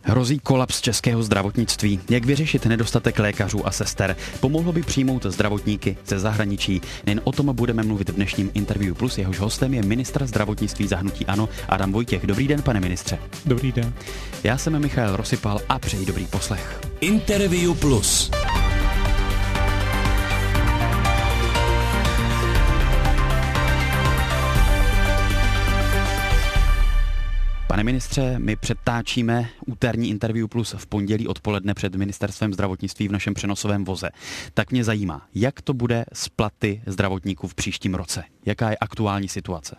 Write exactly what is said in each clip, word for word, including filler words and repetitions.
Hrozí kolaps českého zdravotnictví. Jak vyřešit nedostatek lékařů a sester? Pomohlo by přijmout zdravotníky ze zahraničí? Nejen o tom budeme mluvit v dnešním Interview Plus. Jehož hostem je ministr zdravotnictví za hnutí ANO Adam Vojtěch. Dobrý den, pane ministře. Dobrý den. Já jsem Michael Rosypal a přeji dobrý poslech. Interview Plus. Pane ministře, my předtáčíme úterní Interview Plus v pondělí odpoledne před ministerstvem zdravotnictví v našem přenosovém voze. Tak mě zajímá, jak to bude s platy zdravotníků v příštím roce? Jaká je aktuální situace?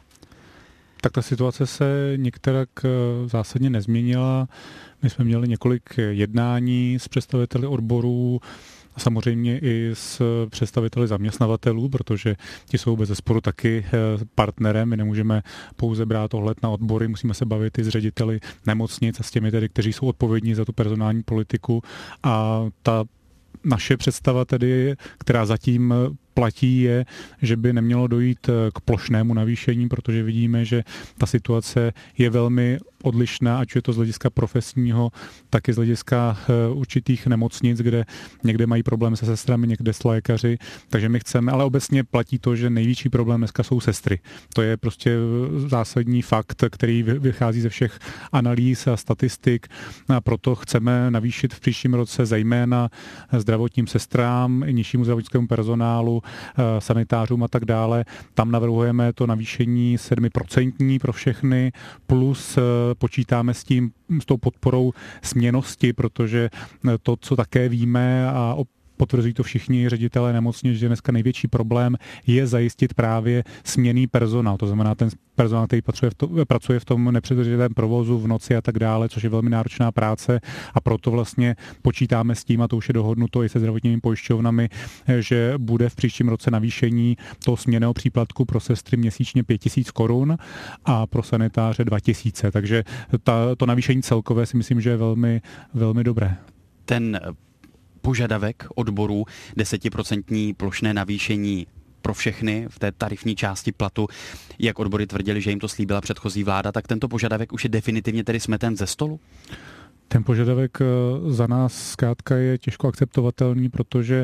Tak ta situace se některak zásadně nezměnila. My jsme měli několik jednání s představiteli odborů, a samozřejmě i s představiteli zaměstnavatelů, protože ti jsou bezesporu taky partnerem. My nemůžeme pouze brát ohled na odbory, musíme se bavit i s řediteli nemocnic a s těmi tedy, kteří jsou odpovědní za tu personální politiku. A ta naše představa tedy, která zatím platí, je, že by nemělo dojít k plošnému navýšení, protože vidíme, že ta situace je velmi odlišná, ať je to z hlediska profesního, tak i z hlediska určitých nemocnic, kde někde mají problém se sestrami, někde s lékaři. Takže my chceme, ale obecně platí to, že největší problém dneska jsou sestry. To je prostě zásadní fakt, který vychází ze všech analýz a statistik. A proto chceme navýšit v příštím roce zejména zdravotním sestrám, nižšímu zdravotnickému personálu, sanitářům a tak dále. Tam navrhujeme to navýšení sedm procent pro všechny, plus počítáme s tím, s tou podporou směnnosti, protože to, co také víme a potvrzují to všichni ředitelé nemocnic, že dneska největší problém je zajistit právě směnný personál. To znamená ten personál, který pracuje v, to, pracuje v tom nepřetržitém provozu v noci a tak dále, což je velmi náročná práce a proto vlastně počítáme s tím, a to už je dohodnuto i se zdravotními pojišťovnami, že bude v příštím roce navýšení toho směnného příplatku pro sestry měsíčně pět tisíc korun a pro sanitáře dva tisíce. Takže ta, to navýšení celkové si myslím, že je velmi, velmi dobré. Ten požadavek odborů, desetiprocentní plošné navýšení pro všechny v té tarifní části platu, jak odbory tvrdili, že jim to slíbila předchozí vláda, tak tento požadavek už je definitivně tedy smeten ze stolu? Ten požadavek za nás zkrátka je těžko akceptovatelný, protože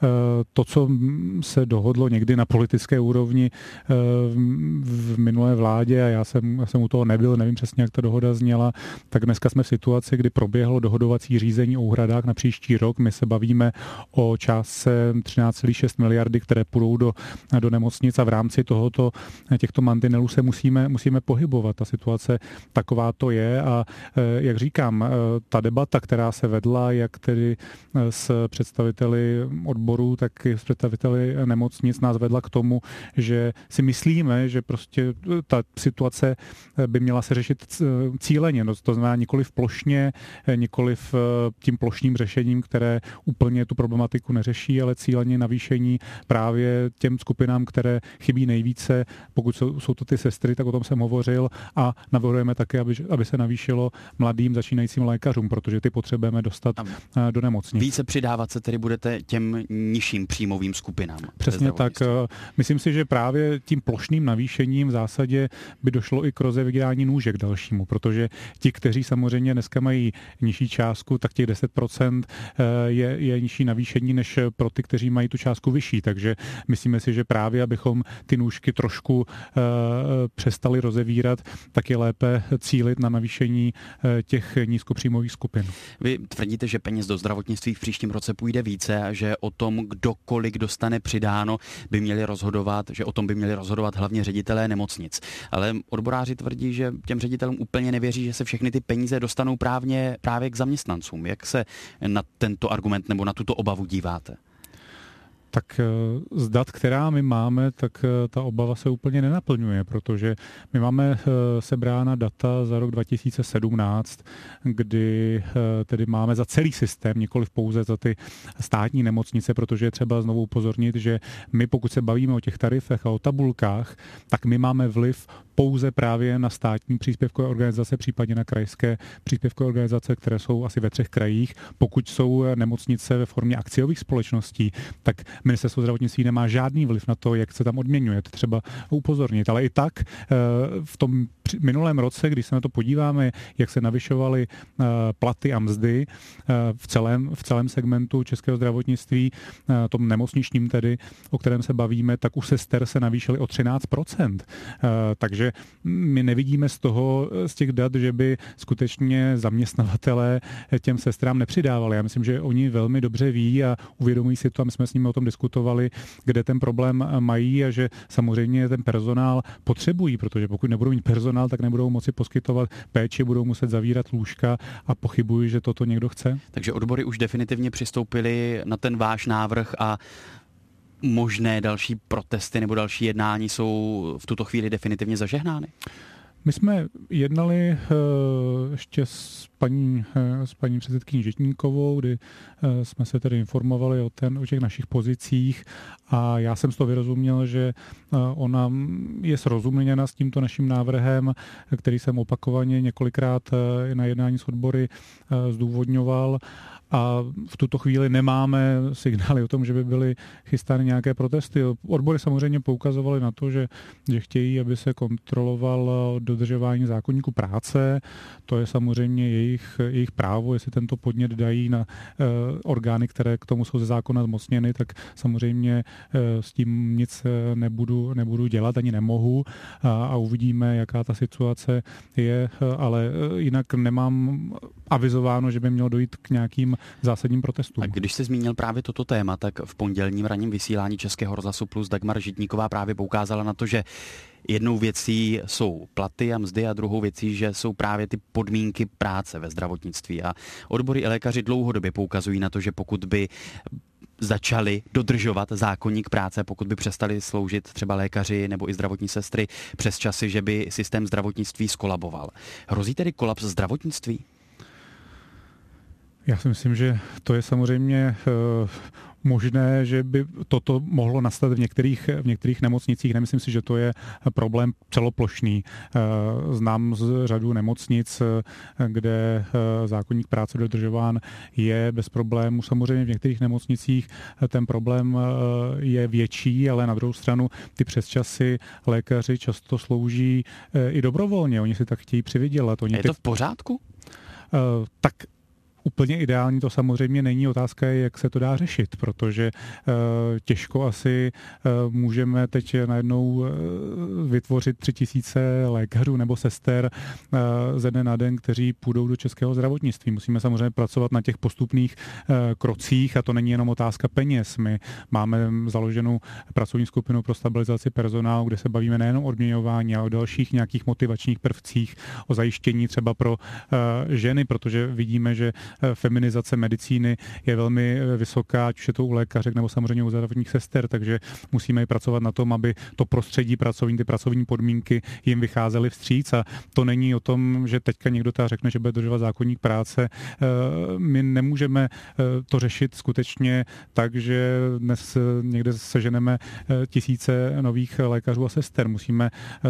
to, co se dohodlo někdy na politické úrovni v minulé vládě, a já jsem, já jsem u toho nebyl, nevím přesně, jak ta dohoda zněla, tak dneska jsme v situaci, kdy proběhlo dohodovací řízení o úhradách na příští rok. My se bavíme o částce třináct celá šest miliardy, které půjdou do, do nemocnic a v rámci tohoto, těchto mantinelů se musíme, musíme pohybovat. Ta situace taková to je a jak říkám, ta debata, která se vedla, jak tedy s představiteli odborů, tak i s představiteli nemocnic, nás vedla k tomu, že si myslíme, že prostě ta situace by měla se řešit cíleně. To znamená nikoliv plošně, nikoliv tím plošným řešením, které úplně tu problematiku neřeší, ale cíleně navýšení právě těm skupinám, které chybí nejvíce. Pokud jsou, jsou to ty sestry, tak o tom jsem hovořil a navrhujeme také, aby, aby se navýšilo mladým začínajícím lékařům, protože ty potřebujeme dostat a do nemocnic. Více přidávat se tedy budete těm nižším příjmovým skupinám. Přesně tak. Myslím si, že právě tím plošným navýšením v zásadě by došlo i k rozevírání nůžek dalšímu, protože ti, kteří samozřejmě dneska mají nižší částku, tak těch deset procent je, je nižší navýšení než pro ty, kteří mají tu částku vyšší. Takže myslíme si, že právě abychom ty nůžky trošku uh, přestali rozevírat, tak je lépe cílit na navýšení uh, těch nízkopříjmových skupin. Vy tvrdíte, že peněz do zdravotnictví v příštím roce půjde více a že o tom, kdo kolik dostane přidáno, by měli rozhodovat, že o tom by měli rozhodovat hlavně ředitelé nemocnic. Ale odboráři tvrdí, že těm ředitelům úplně nevěří, že se všechny ty peníze dostanou právě, právě k zaměstnancům. Jak se na tento argument nebo na tuto obavu díváte? Tak z dat, která my máme, tak ta obava se úplně nenaplňuje, protože my máme sebrána data za rok dva tisíce sedmnáct, kdy tedy máme za celý systém, nikoliv pouze za ty státní nemocnice, protože je třeba znovu upozornit, že my, pokud se bavíme o těch tarifech a o tabulkách, tak my máme vliv pouze právě na státní příspěvkové organizace, případně na krajské příspěvkové organizace, které jsou asi ve třech krajích. Pokud jsou nemocnice ve formě akciových společností, tak Ministerstvo zdravotnictví nemá žádný vliv na to, jak se tam odměňuje, to třeba upozornit. Ale i tak v tom minulém roce, když se na to podíváme, jak se navyšovaly platy a mzdy v celém, v celém segmentu českého zdravotnictví, tom nemocničním tedy, o kterém se bavíme, tak u sester se navýšily o třináct procent. Takže my nevidíme z toho, z těch dat, že by skutečně zaměstnavatelé těm sestrám nepřidávali. Já myslím, že oni velmi dobře ví a uvědomují si to, a my jsme s nimi o tom diskutovali, kde ten problém mají a že samozřejmě ten personál potřebují, protože pokud nebudou mít personál, tak nebudou moci poskytovat péči, budou muset zavírat lůžka a pochybuji, že toto někdo chce. Takže odbory už definitivně přistoupily na ten váš návrh a možné další protesty nebo další jednání jsou v tuto chvíli definitivně zažehnány? My jsme jednali ještě s paní, s paní předsedkyní Žitníkovou, kdy jsme se tedy informovali o, ten, o těch našich pozicích a já jsem z toho vyrozuměl, že ona je srozuměna s tímto naším návrhem, který jsem opakovaně několikrát na jednání s odbory zdůvodňoval. A v tuto chvíli nemáme signály o tom, že by byly chystány nějaké protesty. Odbory samozřejmě poukazovaly na to, že, že chtějí, aby se kontrolovalo dodržování zákoníku práce. To je samozřejmě jejich, jejich právo, jestli tento podnět dají na uh, orgány, které k tomu jsou ze zákona zmocněny, tak samozřejmě uh, s tím nic nebudu, nebudu dělat, ani nemohu a, a uvidíme, jaká ta situace je, ale uh, jinak nemám avizováno, že by mělo dojít k nějakým zásadním protestům. A když jsi zmínil právě toto téma, tak v pondělním ranním vysílání Českého rozhlasu Plus Dagmar Žitníková právě poukázala na to, že jednou věcí jsou platy a mzdy a druhou věcí, že jsou právě ty podmínky práce ve zdravotnictví. A odbory i lékaři dlouhodobě poukazují na to, že pokud by začali dodržovat zákoník práce, pokud by přestali sloužit třeba lékaři nebo i zdravotní sestry přes časy, že by systém zdravotnictví skolaboval. Hrozí tedy kolaps zdravotnictví? Já si myslím, že to je samozřejmě uh, možné, že by toto mohlo nastat v některých, v některých nemocnicích. Nemyslím si, že to je problém celoplošný. Uh, znám z řadu nemocnic, kde uh, zákoník práce dodržován je bez problémů. Samozřejmě v některých nemocnicích ten problém uh, je větší, ale na druhou stranu ty přesčasy lékaři často slouží uh, i dobrovolně. Oni si tak chtějí přivydělat. Oni je to v pořádku? Uh, tak úplně ideální to samozřejmě není, otázka je, jak se to dá řešit, protože uh, těžko asi uh, můžeme teď najednou uh, vytvořit tři tisíce lékařů nebo sester uh, ze dne na den, kteří půjdou do českého zdravotnictví. Musíme samozřejmě pracovat na těch postupných uh, krocích a to není jenom otázka peněz. My máme založenou pracovní skupinu pro stabilizaci personálu, kde se bavíme nejenom o odměňování, ale o dalších nějakých motivačních prvcích, o zajištění třeba pro uh, ženy, protože vidíme, že feminizace medicíny je velmi vysoká, ať už je to u lékařek nebo samozřejmě u zdravotních sester, takže musíme i pracovat na tom, aby to prostředí pracovní, ty pracovní podmínky jim vycházely vstříc a to není o tom, že teďka někdo ta řekne, že bude dodržovat zákoník práce. My nemůžeme to řešit skutečně tak, že dnes někde seženeme tisíce nových lékařů a sester. Musíme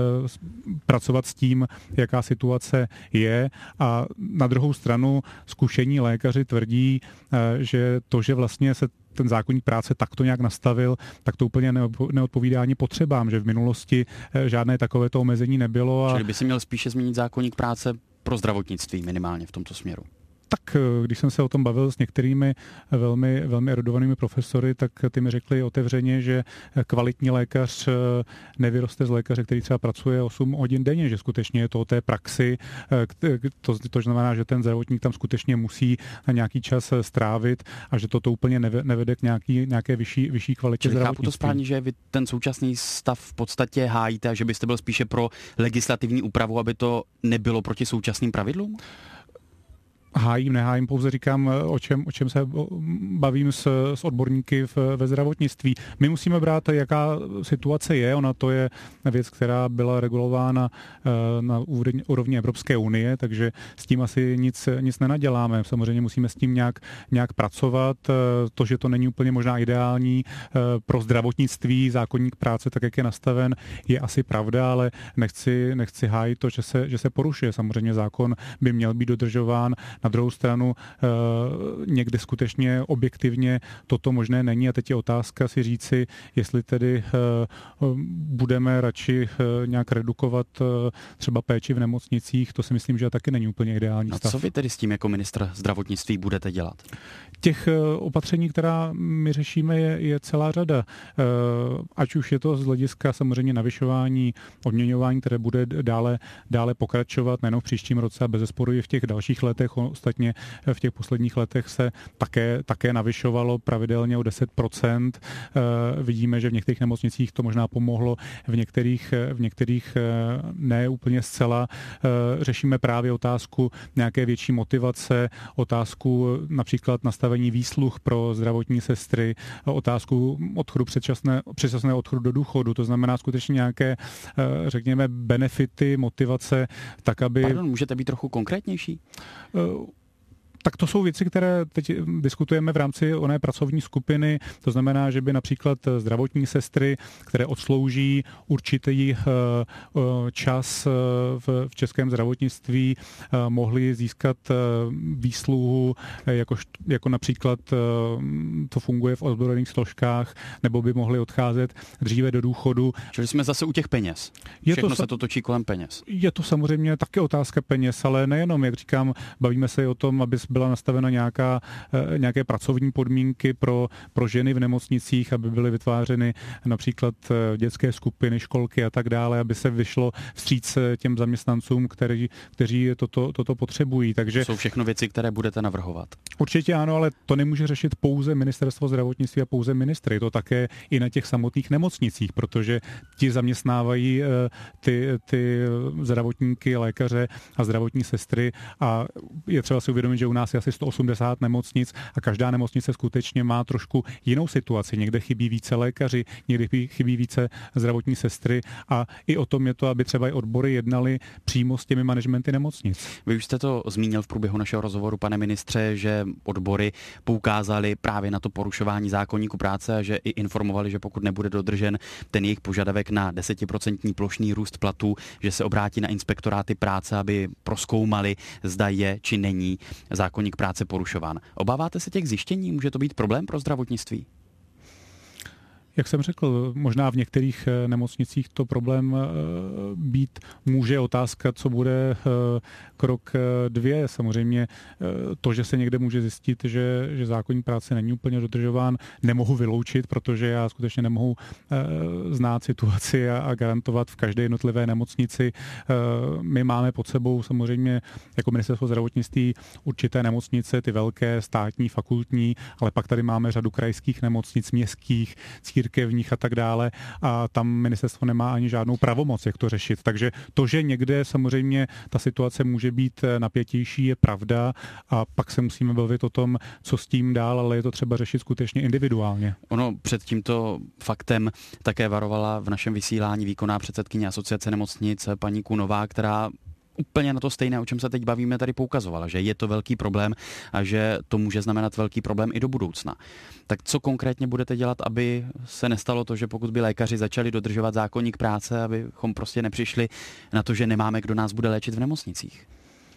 pracovat s tím, jaká situace je a na druhou stranu zkušení lékaři tvrdí, že to, že vlastně se ten zákoník práce takto nějak nastavil, tak to úplně neodpovídá ani potřebám, že v minulosti žádné takovéto omezení nebylo. A... Čili by se měl spíše změnit zákoník práce pro zdravotnictví minimálně v tomto směru. Tak když jsem se o tom bavil s některými velmi, velmi erudovanými profesory, tak ty mi řekli otevřeně, že kvalitní lékař nevyroste z lékaře, který třeba pracuje osm hodin denně, že skutečně je to o té praxi. To, to znamená, že ten zdravotník tam skutečně musí nějaký čas strávit a že toto úplně nevede k nějaký, nějaké vyšší, vyšší kvalitě zdravotnictví. Chápu to správně, že vy ten současný stav v podstatě hájíte a že byste byl spíše pro legislativní úpravu, aby to nebylo proti současným pravidlům? Hájím, nehájím, pouze říkám, o čem, o čem se bavím s, s odborníky v, ve zdravotnictví. My musíme brát, jaká situace je, ona to je věc, která byla regulována na úrovni Evropské unie, takže s tím asi nic, nic nenaděláme. Samozřejmě musíme s tím nějak, nějak pracovat. To, že to není úplně možná ideální pro zdravotnictví, zákoník práce, tak jak je nastaven, je asi pravda, ale nechci, nechci hájit to, že se, že se porušuje. Samozřejmě zákon by měl být dodržován. Na druhou stranu někde skutečně objektivně toto možné není a teď je otázka si říci, jestli tedy budeme radši nějak redukovat třeba péči v nemocnicích, to si myslím, že taky není úplně ideální no, stav. Co vy tedy s tím jako ministr zdravotnictví budete dělat? Těch opatření, která my řešíme, je, je celá řada. Ať už je to z hlediska samozřejmě navyšování odměňování, které bude dále, dále pokračovat, nejen v příštím roce a bezesporu i v těch dalších letech. Ostatně v těch posledních letech se také, také navyšovalo pravidelně o deset procent. Vidíme, že v některých nemocnicích to možná pomohlo, v některých, v některých ne úplně zcela. Řešíme právě otázku nějaké větší motivace, otázku například nastavení výsluh pro zdravotní sestry, otázku odchodu předčasné, předčasného odchodu do důchodu, to znamená skutečně nějaké, řekněme, benefity, motivace, tak aby... Pardon, můžete být trochu konkrétnější? Uh, Tak to jsou věci, které teď diskutujeme v rámci oné pracovní skupiny. To znamená, že by například zdravotní sestry, které odslouží určitý čas v českém zdravotnictví, mohly získat výsluhu, jako, jako například to funguje v ozbrojených složkách, nebo by mohly odcházet dříve do důchodu. Čili jsme zase u těch peněz. Je Všechno to, se to točí kolem peněz. Je to samozřejmě taky otázka peněz, ale nejenom, jak říkám, bavíme se i o tom, aby byla nastavena nějaká, nějaké pracovní podmínky pro, pro ženy v nemocnicích, aby byly vytvářeny například dětské skupiny, školky a tak dále, aby se vyšlo vstříc těm zaměstnancům, kteří, kteří toto, toto potřebují. Takže to jsou všechno věci, které budete navrhovat. Určitě ano, ale to nemůže řešit pouze ministerstvo zdravotnictví a pouze ministry. Je to také i na těch samotných nemocnicích, protože ti zaměstnávají ty, ty zdravotníky, lékaře a zdravotní sestry a je třeba si uvědomit, že u nás je asi sto osmdesát nemocnic a každá nemocnice skutečně má trošku jinou situaci. Někde chybí více lékaři, někde chybí více zdravotní sestry a i o tom je to, aby třeba i odbory jednali přímo s těmi managementy nemocnic. Vy už jste to zmínil v průběhu našeho rozhovoru, pane ministře, že odbory poukázali právě na to porušování zákoníku práce a že i informovali, že pokud nebude dodržen ten jejich požadavek na desetiprocentní plošný růst platů, že se obrátí na inspektoráty práce, aby prozkoumali, zda je či není zákoník práce porušován. Obáváte se těch zjištění? Může to být problém pro zdravotnictví? Jak jsem řekl, možná v některých nemocnicích to problém být může. Otázka, co bude krok dvě. Samozřejmě to, že se někde může zjistit, že, že zákoník práce není úplně dodržován, nemohu vyloučit, protože já skutečně nemohu znát situaci a, a garantovat v každé jednotlivé nemocnici. My máme pod sebou samozřejmě jako ministerstvo zdravotnictví určité nemocnice, ty velké, státní, fakultní, ale pak tady máme řadu krajských nemocnic, městských, církevních a tak dále a tam ministerstvo nemá ani žádnou pravomoc, jak to řešit. Takže to, že někde samozřejmě ta situace může být napětější, je pravda a pak se musíme bavit o tom, co s tím dál, ale je to třeba řešit skutečně individuálně. Ono před tímto faktem také varovala v našem vysílání výkonná předsedkyně Asociace nemocnic paní Kunová, která úplně na to stejné, o čem se teď bavíme, tady poukazovala, že je to velký problém a že to může znamenat velký problém i do budoucna. Tak co konkrétně budete dělat, aby se nestalo to, že pokud by lékaři začali dodržovat zákoník práce, abychom prostě nepřišli na to, že nemáme, kdo nás bude léčit v nemocnicích?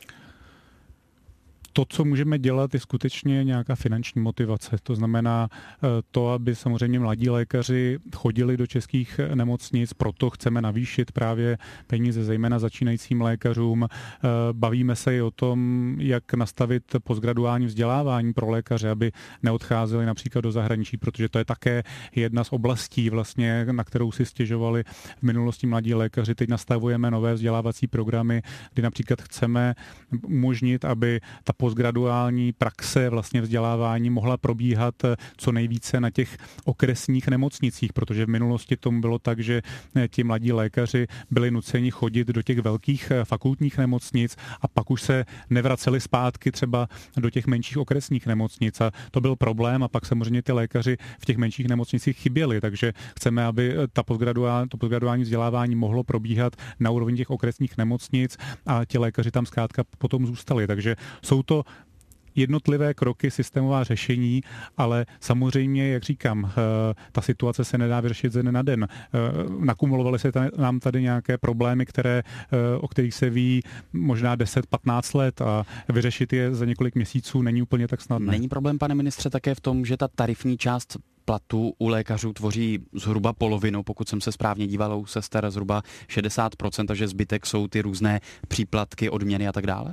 To, co můžeme dělat, je skutečně nějaká finanční motivace. To znamená to, aby samozřejmě mladí lékaři chodili do českých nemocnic, proto chceme navýšit právě peníze zejména začínajícím lékařům. Bavíme se i o tom, jak nastavit postgraduální vzdělávání pro lékaře, aby neodcházeli například do zahraničí, protože to je také jedna z oblastí, vlastně, na kterou si stěžovali v minulosti mladí lékaři. Teď nastavujeme nové vzdělávací programy, kdy například chceme umožnit, aby ta postgraduální praxe vlastně vzdělávání mohla probíhat co nejvíce na těch okresních nemocnicích, protože v minulosti tomu bylo tak, že ti mladí lékaři byli nuceni chodit do těch velkých fakultních nemocnic a pak už se nevraceli zpátky třeba do těch menších okresních nemocnic a to byl problém a pak samozřejmě ty lékaři v těch menších nemocnicích chyběli, takže chceme, aby ta postgraduální, to postgraduální vzdělávání mohlo probíhat na úrovni těch okresních nemocnic a ti lékaři tam zkrátka potom zůstali, takže jsou to jednotlivé kroky, systémová řešení, ale samozřejmě, jak říkám, ta situace se nedá vyřešit ze dne na den. Nakumulovaly se nám tady nějaké problémy, které, o kterých se ví možná deset patnáct let a vyřešit je za několik měsíců není úplně tak snadné. Není problém, pane ministře, také v tom, že ta tarifní část platu u lékařů tvoří zhruba polovinu, pokud jsem se správně díval, u sester zhruba šedesát procent, takže zbytek jsou ty různé příplatky, odměny a tak dále?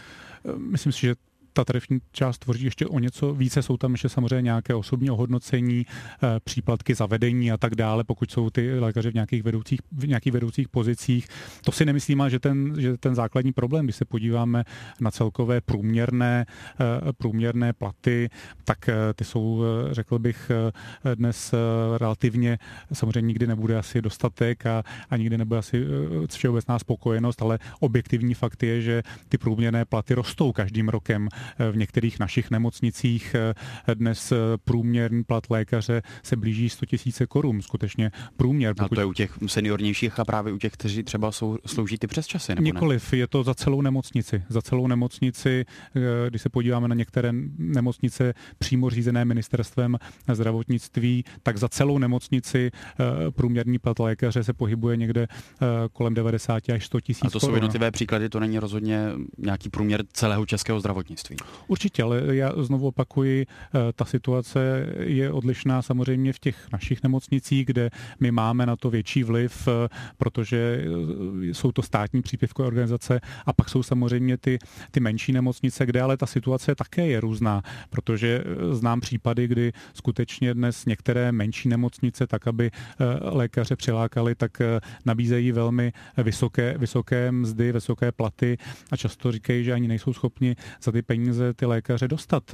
Myslím si, že ta tarifní část tvoří ještě o něco více, jsou tam ještě samozřejmě nějaké osobní ohodnocení, příplatky za vedení a tak dále, pokud jsou ty lékaři v nějakých vedoucích, v nějakých vedoucích pozicích. To si nemyslím, že ten, že ten základní problém, když se podíváme na celkové průměrné, průměrné platy, tak ty jsou, řekl bych, dnes relativně, samozřejmě nikdy nebude asi dostatek a, a nikdy nebude asi všeobecná spokojenost, ale objektivní fakt je, že ty průměrné platy rostou každým rokem. V některých našich nemocnicích dnes průměrný plat lékaře se blíží sto tisíc korun, skutečně průměr. Pokud... A to je u těch seniornějších a právě u těch, kteří třeba jsou, slouží ty přesčasy, nebo Nikoliv, ne? Je to za celou nemocnici. Za celou nemocnici, když se podíváme na některé nemocnice přímo řízené ministerstvem zdravotnictví, tak za celou nemocnici průměrný plat lékaře se pohybuje někde kolem devadesát až sto tisíc korun. A to jsou jednotlivé příklady, to není rozhodně nějaký průměr celého českého zdravotnictví. Určitě, ale já znovu opakuji, ta situace je odlišná samozřejmě v těch našich nemocnicích, kde my máme na to větší vliv, protože jsou to státní příspěvkové organizace a pak jsou samozřejmě ty, ty menší nemocnice, kde ale ta situace také je různá, protože znám případy, kdy skutečně dnes některé menší nemocnice, tak aby lékaře přilákali, tak nabízejí velmi vysoké, vysoké mzdy, vysoké platy a často říkají, že ani nejsou schopni za ty peníze ty lékaře dostat.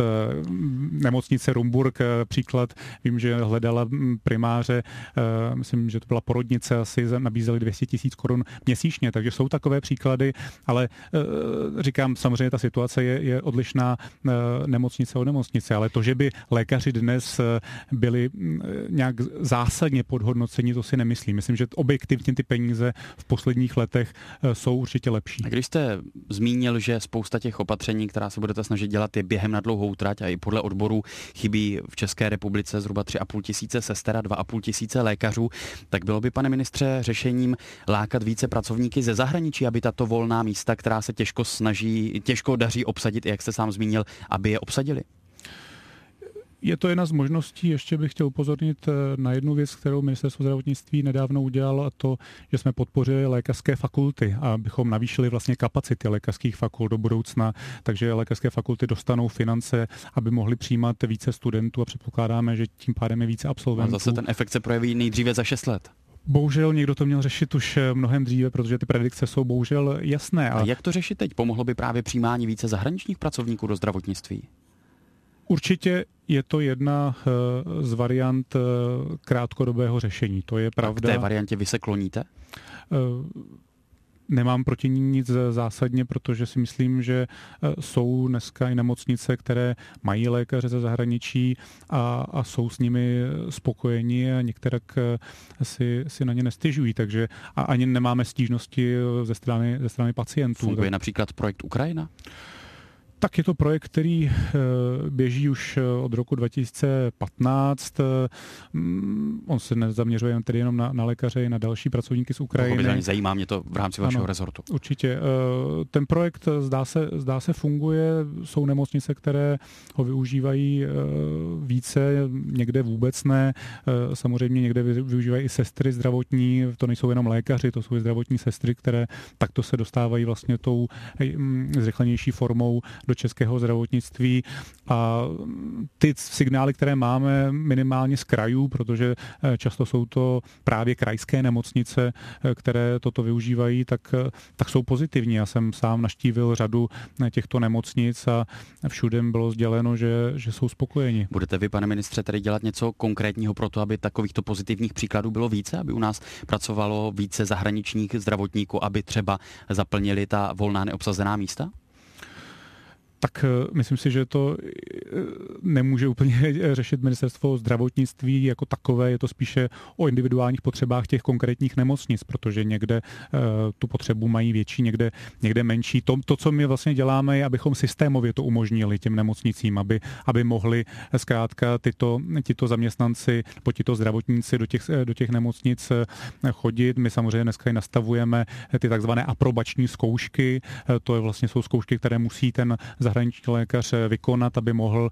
Nemocnice Rumburk, příklad, vím, že hledala primáře, myslím, že to byla porodnice, asi nabízeli dvě stě tisíc korun měsíčně, takže jsou takové příklady, ale říkám, samozřejmě ta situace je, je odlišná nemocnice od nemocnice, ale to, že by lékaři dnes byli nějak zásadně podhodnoceni, to si nemyslím. Myslím, že objektivně ty peníze v posledních letech jsou určitě lepší. A když jste zmínil, že spousta těch opatření, která se budete snažit dělat, je během na dlouhou trať a i podle odborů chybí v České republice zhruba tři a půl tisíce sester a dva a půl tisíce lékařů, tak bylo by, pane ministře, řešením lákat více pracovníky ze zahraničí, aby tato volná místa, která se těžko snaží, těžko daří obsadit, jak jste sám zmínil, aby je obsadili? Je to jedna z možností, ještě bych chtěl upozornit na jednu věc, kterou ministerstvo zdravotnictví nedávno udělalo, a to, že jsme podpořili lékařské fakulty, abychom navýšili vlastně kapacity lékařských fakult do budoucna, takže lékařské fakulty dostanou finance, aby mohly přijímat více studentů a předpokládáme, že tím pádem je více absolventů. A zase ten efekt se projeví nejdříve za šest let. Bohužel někdo to měl řešit už mnohem dříve, protože ty predikce jsou bohužel jasné. A jak to řešit teď? Pomohlo by právě přijímání více zahraničních pracovníků do zdravotnictví? Určitě je to jedna z variant krátkodobého řešení, to je pravda. A k té variantě vy se kloníte? Nemám proti ní nic zásadně, protože si myslím, že jsou dneska i nemocnice, které mají lékaře ze zahraničí a, a jsou s nimi spokojeni a některak si, si na ně nestěžují, takže a ani nemáme stížnosti ze strany, ze strany pacientů. Funguje například projekt Ukrajina? Tak je to projekt, který běží už od roku dva tisíce patnáct. On se nezaměřuje tedy jenom na, na lékaře, i na další pracovníky z Ukrajiny. Zajímá mě to v rámci vašeho ano, rezortu. Určitě. Ten projekt zdá se, zdá se funguje. Jsou nemocnice, které ho využívají více, někde vůbec ne. Samozřejmě někde využívají i sestry zdravotní. To nejsou jenom lékaři, to jsou i zdravotní sestry, které takto se dostávají vlastně tou zrychlenější formou do českého zdravotnictví a ty signály, které máme minimálně z krajů, protože často jsou to právě krajské nemocnice, které toto využívají, tak, tak jsou pozitivní. Já jsem sám navštívil řadu těchto nemocnic a všude bylo sděleno, že, že jsou spokojeni. Budete vy, pane ministře, tady dělat něco konkrétního pro to, aby takovýchto pozitivních příkladů bylo více, aby u nás pracovalo více zahraničních zdravotníků, aby třeba zaplnili ta volná neobsazená místa? Tak myslím si, že to nemůže úplně řešit ministerstvo zdravotnictví jako takové, je to spíše o individuálních potřebách těch konkrétních nemocnic, protože někde tu potřebu mají větší, někde, někde menší. To, to, co my vlastně děláme, je, abychom systémově to umožnili těm nemocnicím, aby, aby mohli zkrátka tyto, tyto zaměstnanci, po tyto zdravotníci do těch, do těch nemocnic chodit. My samozřejmě dneska i nastavujeme ty takzvané aprobační zkoušky. To je vlastně jsou zkoušky, které musí ten zahraniční lékař vykonat, aby mohl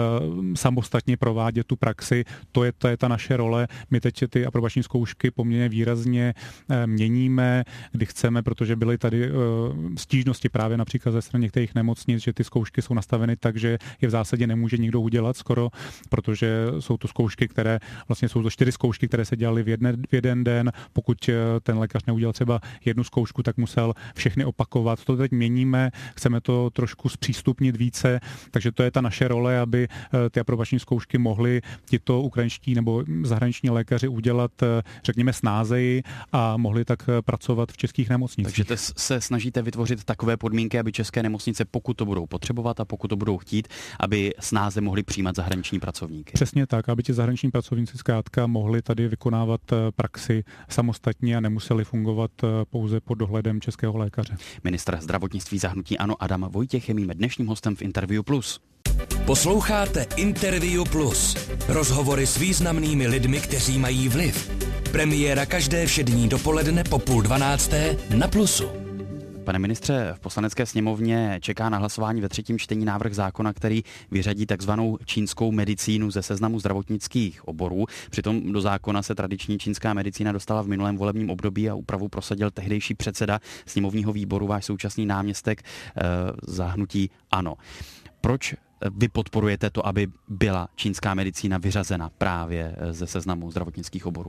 samostatně provádět tu praxi. To je, to je ta naše role. My teď ty aprobační zkoušky poměrně výrazně měníme, kdy chceme, protože byly tady stížnosti právě například ze strany některých nemocnic, že ty zkoušky jsou nastaveny tak, že je v zásadě nemůže nikdo udělat skoro, protože jsou to zkoušky, které vlastně jsou to čtyři zkoušky, které se dělaly v, jedne, v jeden den. Pokud ten lékař neudělal třeba jednu zkoušku, tak musel všechny opakovat. To teď měníme, chceme to trošku zpřístupnit více, takže to je ta naše role, aby ty aprobační zkoušky mohli tito ukrajinští nebo zahraniční lékaři udělat, řekněme, snázeji a mohli tak pracovat v českých nemocnicích. Takže se snažíte vytvořit takové podmínky, aby české nemocnice, pokud to budou potřebovat a pokud to budou chtít, aby snáze mohli přijímat zahraniční pracovníky. Přesně tak, aby ti zahraniční pracovníci zkrátka mohli tady vykonávat praxi samostatně a nemuseli fungovat pouze pod dohledem českého lékaře. Ministr zdravotnictví za hnutí ANO Adam Vojtěch je mým dnešním hostem v Interview Plus. Posloucháte Interview Plus. Rozhovory s významnými lidmi, kteří mají vliv. Premiéra každé všední dopoledne po půl dvanácté na Plusu. Pane ministře, v Poslanecké sněmovně čeká na hlasování ve třetím čtení návrh zákona, který vyřadí takzvanou čínskou medicínu ze seznamu zdravotnických oborů. Přitom do zákona se tradiční čínská medicína dostala v minulém volebním období a úpravu prosadil tehdejší předseda sněmovního výboru, váš současný náměstek eh, za hnutí ANO. Proč vy podporujete to, aby byla čínská medicína vyřazena právě ze seznamu zdravotnických oborů?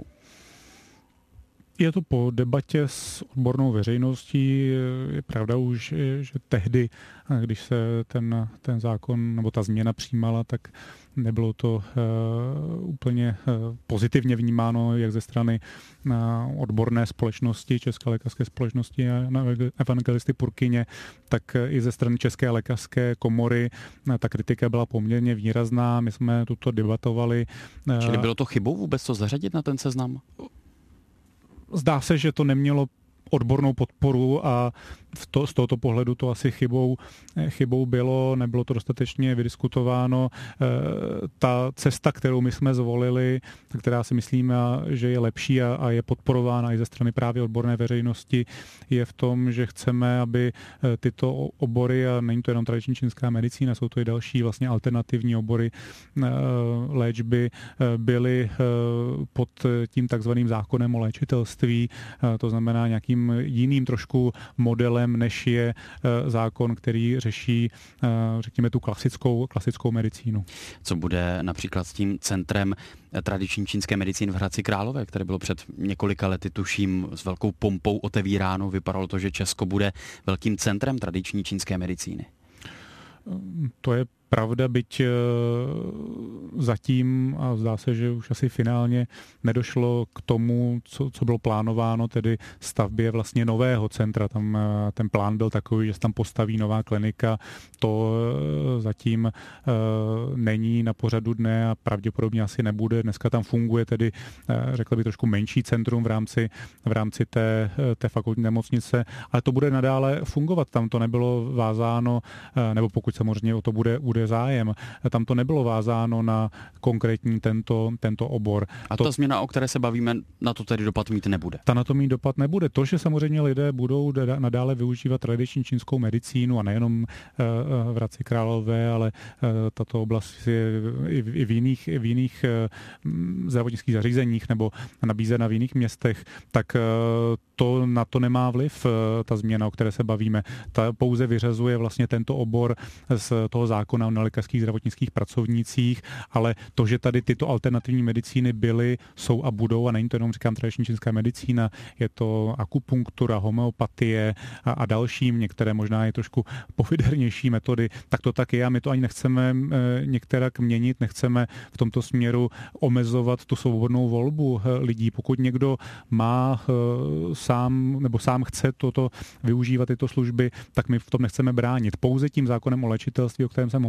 Je to po debatě s odbornou veřejností. Je pravda už, že tehdy, když se ten, ten zákon nebo ta změna přijímala, tak nebylo to uh, úplně uh, pozitivně vnímáno jak ze strany uh, odborné společnosti, České lékařské společnosti a evangelisty Purkyně, tak uh, i ze strany České lékařské komory. Uh, ta kritika byla poměrně výrazná, my jsme tuto debatovali. Uh, Čili bylo to chybou vůbec to zařadit na ten seznam? Zdá se, že to nemělo odbornou podporu a v to, z tohoto pohledu to asi chybou, chybou bylo, nebylo to dostatečně vydiskutováno. Ta cesta, kterou my jsme zvolili, která si myslíme, že je lepší a, a je podporována i ze strany právě odborné veřejnosti, je v tom, že chceme, aby tyto obory, a není to jenom tradiční čínská medicína, jsou to i další vlastně alternativní obory léčby, byly pod tím takzvaným zákonem o léčitelství, to znamená nějakým jiným trošku modelem, než je zákon, který řeší, řekněme, tu klasickou, klasickou medicínu. Co bude například s tím centrem tradiční čínské medicíny v Hradci Králové, které bylo před několika lety, tuším, s velkou pompou otevíráno. Vypadalo to, že Česko bude velkým centrem tradiční čínské medicíny. To je pravda, byť zatím, a zdá se, že už asi finálně nedošlo k tomu, co, co bylo plánováno, tedy stavbě vlastně nového centra. Tam ten plán byl takový, že se tam postaví nová klinika. To zatím není na pořadu dne a pravděpodobně asi nebude. Dneska tam funguje tedy, řekl bych, trošku menší centrum v rámci, v rámci té, té fakultní nemocnice, ale to bude nadále fungovat. Tam to nebylo vázáno, nebo pokud samozřejmě o to bude, bude zájem. Tam to nebylo vázáno na konkrétní tento, tento obor. A to, ta změna, o které se bavíme, na to tedy dopad mít nebude? Ta na to mít dopad nebude. To, že samozřejmě lidé budou nadále využívat tradiční čínskou medicínu a nejenom v Hradci Králové, ale tato oblast je i v jiných, i v jiných zdravotnických zařízeních nebo nabízena v jiných městech, tak to na to nemá vliv, ta změna, o které se bavíme. Ta pouze vyřazuje vlastně tento obor z toho zákona o nelékařských zdravotnických pracovnících, ale to, že tady tyto alternativní medicíny byly, jsou a budou, a není to jenom, říkám, tradiční čínská medicína, je to akupunktura, homeopatie a, a další, některé možná je trošku pofidernější metody, tak to tak je a my to ani nechceme e, některak měnit, nechceme v tomto směru omezovat tu svobodnou volbu lidí. Pokud někdo má e, sám nebo sám chce toto využívat tyto služby, tak my v tom nechceme bránit. Pouze tím zákonem o léčitelství, o kterém jsem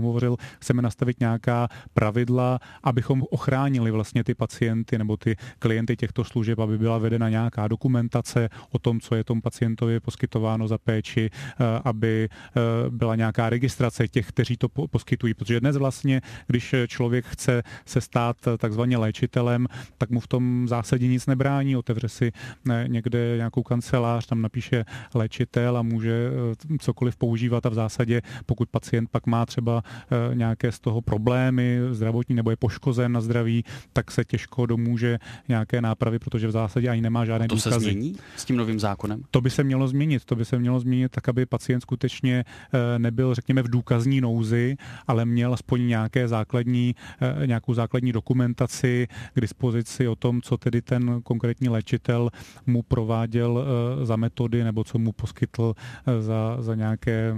hovořil, chceme nastavit nějaká pravidla, abychom ochránili vlastně ty pacienty nebo ty klienty těchto služeb, aby byla vedena nějaká dokumentace o tom, co je tomu pacientovi poskytováno za péči, aby byla nějaká registrace těch, kteří to poskytují. Protože dnes vlastně, když člověk chce se stát takzvaně léčitelem, tak mu v tom v zásadě nic nebrání. Otevře si někde nějakou kancelář, tam napíše léčitel a může cokoliv používat a v zásadě, pokud pacient pak má třeba nějaké z toho problémy zdravotní nebo je poškozen na zdraví, tak se těžko domůže nějaké nápravy, protože v zásadě ani nemá žádné důkazy. To se změní s tím novým zákonem? To by se mělo změnit. To by se mělo změnit tak, aby pacient skutečně nebyl, řekněme, v důkazní nouzi, ale měl aspoň nějaké základní, nějakou základní dokumentaci k dispozici o tom, co tedy ten konkrétní léčitel mu prováděl za metody nebo co mu poskytl za, za nějaké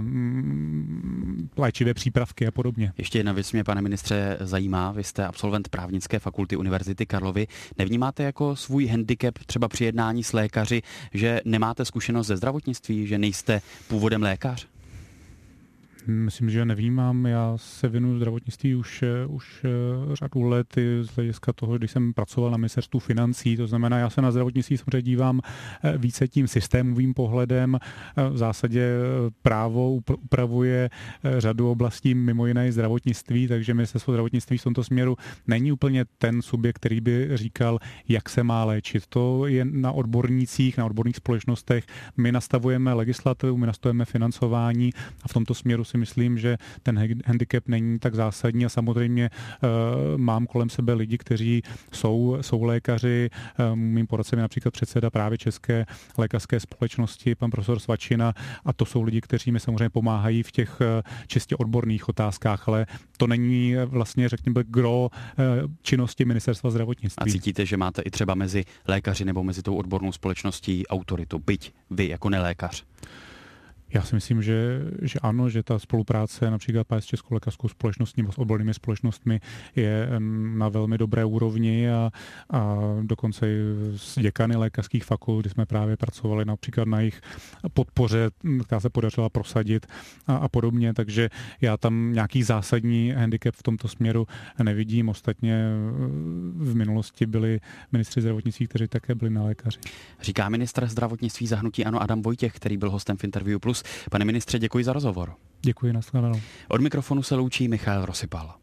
léčivé přípravky a podobně. Ještě jedna věc mě, pane ministře, zajímá. Vy jste absolvent právnické fakulty Univerzity Karlovy. Nevnímáte jako svůj handicap třeba při jednání s lékaři, že nemáte zkušenost ze zdravotnictví, že nejste původem lékař? Myslím, že nevnímám. Já se věnuju zdravotnictví už, už řadu let z hlediska toho, když jsem pracoval na ministerstvu financí. To znamená, já se na zdravotnictví samozřejmě dívám více tím systémovým pohledem. V zásadě právo upravuje řadu oblastí, mimo jiné i zdravotnictví, takže ministerstvo zdravotnictví v tomto směru není úplně ten subjekt, který by říkal, jak se má léčit. To je na odbornících, na odborných společnostech. My nastavujeme legislativu, my nastavujeme financování a v tomto směru si myslím, že ten handicap není tak zásadní a samozřejmě uh, mám kolem sebe lidi, kteří jsou, jsou lékaři. Uh, mým poradcem je například předseda právě České lékařské společnosti, pan profesor Svačina, a to jsou lidi, kteří mi samozřejmě pomáhají v těch uh, čistě odborných otázkách, ale to není vlastně, řekněme, gro uh, činnosti ministerstva zdravotnictví. A cítíte, že máte i třeba mezi lékaři nebo mezi tou odbornou společností autoritu, byť vy jako nelékař? Já si myslím, že, že ano, že ta spolupráce například s Českou lékařskou společností nebo s odbornými společnostmi je na velmi dobré úrovni a, a dokonce i s děkany lékařských fakult, kdy jsme právě pracovali například na jejich podpoře, která se podařila prosadit a, a podobně, takže já tam nějaký zásadní handicap v tomto směru nevidím. Ostatně v minulosti byli ministři zdravotnictví, kteří také byli nelékaři. Říká ministr zdravotnictví za hnutí ANO Adam Vojtěch, který byl hostem v Interview Plus. Pane ministře, děkuji za rozhovor. Děkuji, nashledanou. Od mikrofonu se loučí Michal Rosypal.